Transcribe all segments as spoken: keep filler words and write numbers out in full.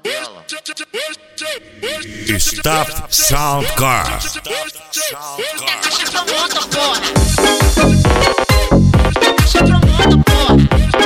dela. Stop Sound Car. Caixa promotor, porra. Caixa promotor, porra.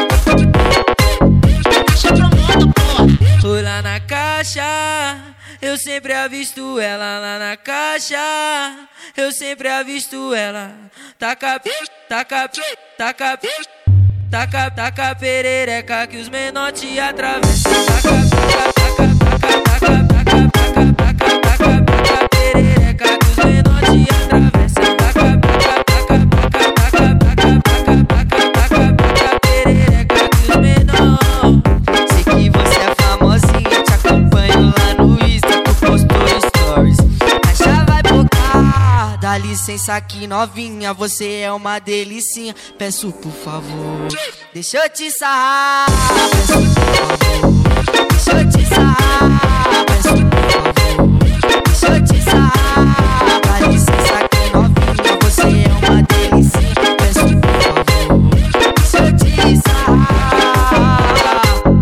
Caixa promotor, porra. Fui lá na caixa, eu sempre avisto ela lá na caixa. Eu sempre avisto ela. Taca, taca, taca, taca, taca perereca que os menor te atravessam. Taca, taca, taca, taca, taca, taca, taca, taca, taca, taca perereca que os menor te atravessam. Taca, taca, taca, taca, taca, taca, taca, taca, taca, taca perereca que os menor. Sei que você é famosinha, te acompanho lá no Insta, tu postou stories. Caixa vai bocar, dá licença aqui novinha, você é uma delicinha. Peço por favor, deixa eu te sarrar. Peço por favor, deixa eu te sarrar. Peço por favor, deixa eu te sarrar. Dá licença aqui novinha, você é uma delicinha. Peço por favor, deixa eu te sarrar.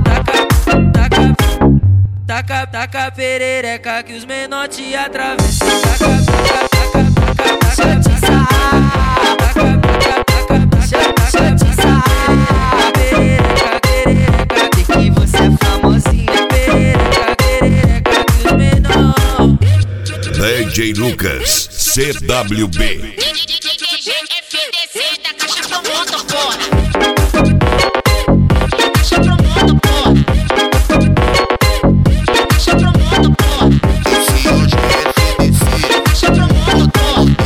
Taca, taca perereca que os menor te atravessam. Taca, taca, taca, taca, taca, taca, taca, taca, taca, taca perereca, perereca, Sei que você é famosinha, perereca, perereca que os menor. D J Lucas, C W B. D J F D C da Caixa promotor, porra. Caixa promotor, porra. Caixa promotor, porra. Caixa promotor, porra.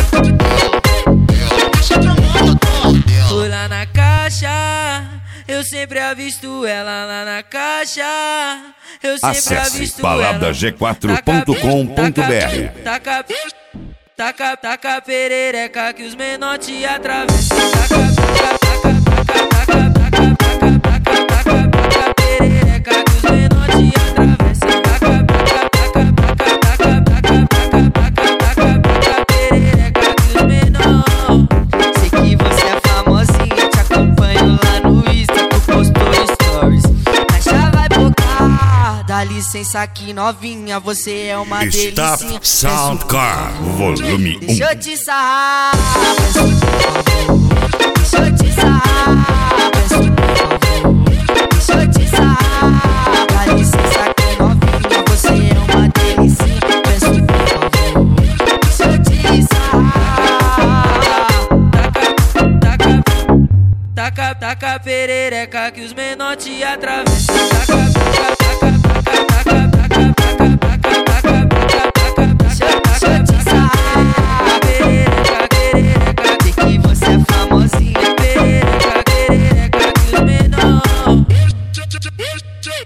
Caixa promotor, porra. Fui lá na caixa, eu sempre avisto ela lá na caixa. Eu sempre Acesse avisto palavra ela. g quatro ponto com ponto b r. Taca, taca, taca perereca que os menor te atravessam. Taca, taca, taca, taca, taca, taca, taca, taca, taca perereca que os menor te atravessam. Taca, taca, taca, taca, taca, taca, taca, taca, taca perereca que os menor. sei que você é famosinha, te acompanho lá no Insta, tu postou stories. Caixa vai bocar, dá licença aqui novinha, você é uma delicinha. Stop Sound Car, volume Deixa um. eu te sarrar. Peço por favor, deixa eu te sarrar. Peço por favor, deixa eu te sarrar. Dá licença aqui novinha, você é uma delicinha. Peço por favor, deixa eu te sarrar. Taca, taca, taca perereca que os menor te atravessam. Taca, taca, taca, taca, taca, taca, taca, taca, taca, taca, Deixa eu te sarrar. perereca, perereca, Sei que você é famosinha, perereca, perereca que os menor.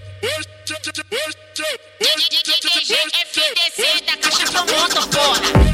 D J F D C da Caixa promotor, porra.